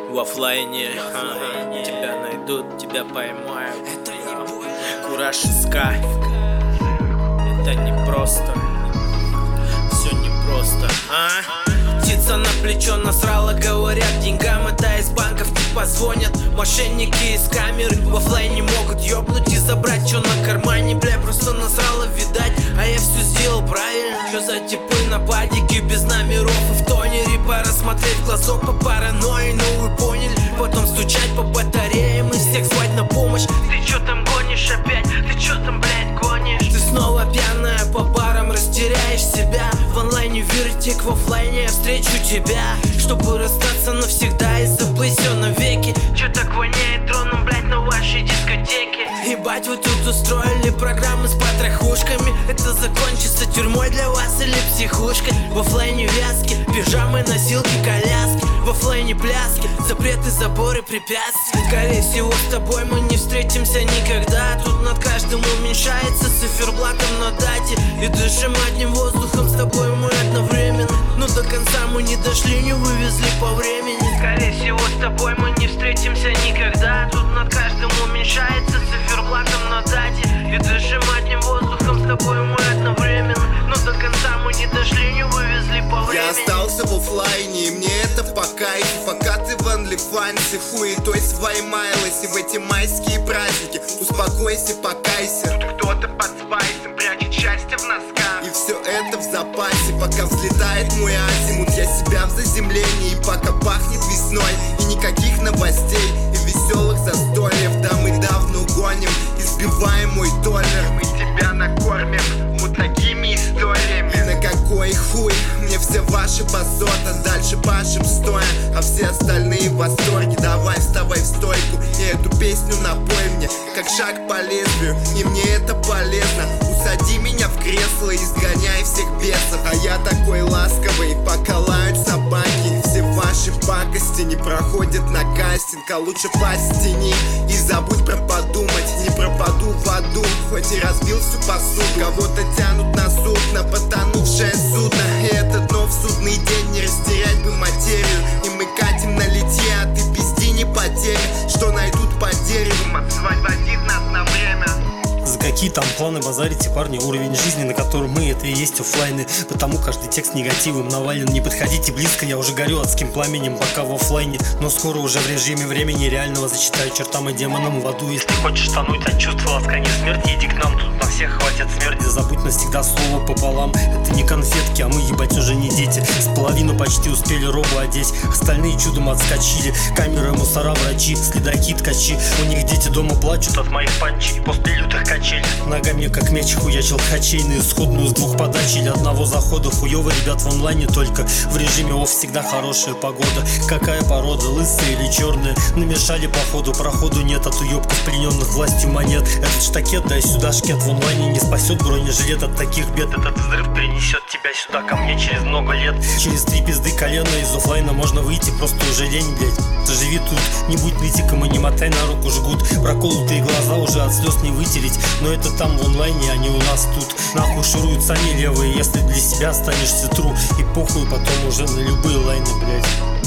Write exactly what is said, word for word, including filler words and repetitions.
В оффлайне, ага, тебя найдут, тебя поймают. Кураж и Скай. Это не просто, все не просто, а? Птица на плечо насрала, говорят, деньгам это из банков типа звонят мошенники из камеры. В оффлайне могут ёбнуть и забрать, что на кармане, бля, просто насрала, видать. А я все сделал правильно. Что за типы на падике без номеров и в тонере? Пора смотреть в глазок по паранойи, ну вы поняли. Потом стучать по батареям и всех звать на помощь. Ты чё там гонишь опять? Ты чё там, блядь, гонишь? Ты снова пьяная по барам, растеряешь себя. В онлайне вертик, в оффлайне я встречу тебя, чтобы расстаться навсегда и забыть все навеки. Чё так воняет троном, блядь, на вашей дискотеке? Ебать, вы тут устроили программы с потрохушками. Это закончится тюрьмой для вас или психушкой. В оффлайне вязки, пижамы, носилки, коляски. В оффлайне пляски, запреты, заборы, препятствия. Скорее всего с тобой мы не встретимся никогда. Тут над каждым уменьшается циферблатом на дате. И дышим одним воздухом с тобой мы одновременно. Но до конца мы не дошли, не вывезли по времени. Скорее всего с тобой мы не встретимся никогда. Тут над каждым уменьшается циферблатом на дате. И дышим одним воздухом с тобой мы одновременно. Но до конца мы не дошли, не вывезли по времени. Я остался в оффлайне, и мне это по кайфу. Пока ты в OnlyFans хуетой своей маялась. И в эти майские праздники успокойся, покайся. Тут кто-то под спайсом прячет счастье в носках. И все это в запасе, пока взлетает мой азимут. Я себя в заземлении, пока пахнет весной. И никаких новостей, и веселых застольев. Да мы давно гоним, избиваем мой доллар. Мы тебя накормим вот такими историями. И на какой хуй мне все ваши позоты, дальше пашем стоя, а все остальные в восторге. Давай вставай в стойку и эту песню напой мне, как шаг по лезвию, и мне это полезно. Усади меня в кресло и изгоняй всех бесов. А я такой ласковый, пока лают собаки. Все ваши пакости не проходят на кастинг. А лучше пасть в тени и забудь про подумать. Не пропаду в аду, хоть и разбил всю посуду. Кого-то тянут на суд, на потонувшее судно. И это дно в судный день, не растерять бы материю. И мы катим на литье, а ты пизди не потеря. Что найдут по дереву, освободит нас на время. За какие там планы базарите, парни? Уровень жизни, на котором мы, это и есть оффлайны. Потому каждый текст негативом навален. Не подходите близко, я уже горю адским пламенем, пока в оффлайне. Но скоро уже в режиме времени реального зачитаю чертам и демонам в аду. Если хочешь тонуть от чувства ласкания смерти, иди к нам, тут на всех хватит смерти. Забудь навсегда слово пополам. Это не конфетки, а мы, ебать, уже не дети. С половину почти успели робу одеть, остальные чудом отскочили. Камеры, мусора, врачи, следаки, ткачи. У них дети дома плачут от моих панчей после лютых качелей. Ногами как мяч хуячил хачей на исходную с двух подач или одного захода. Хуёво, ребят, в онлайне только в режиме офф всегда хорошая погода. Какая порода, лысая или черная? Намешали походу, проходу нет от уёбков, плененных властью монет. Этот штакет, дай сюда шкет, в онлайне не спасет бронежилет от таких бед. Этот взрыв принесет тебя сюда ко мне через много лет. Через три пизды колена из оффлайна можно выйти, просто уже лень, блять. Живи тут, не будь нытиком и не мотай на руку жгут. Проколотые глаза уже от слез не вытереть. Но это там в онлайне, а не у нас тут. Нахуй шуруют сами левые, если для себя останешься тру. И похуй потом уже на любые лайны, блять.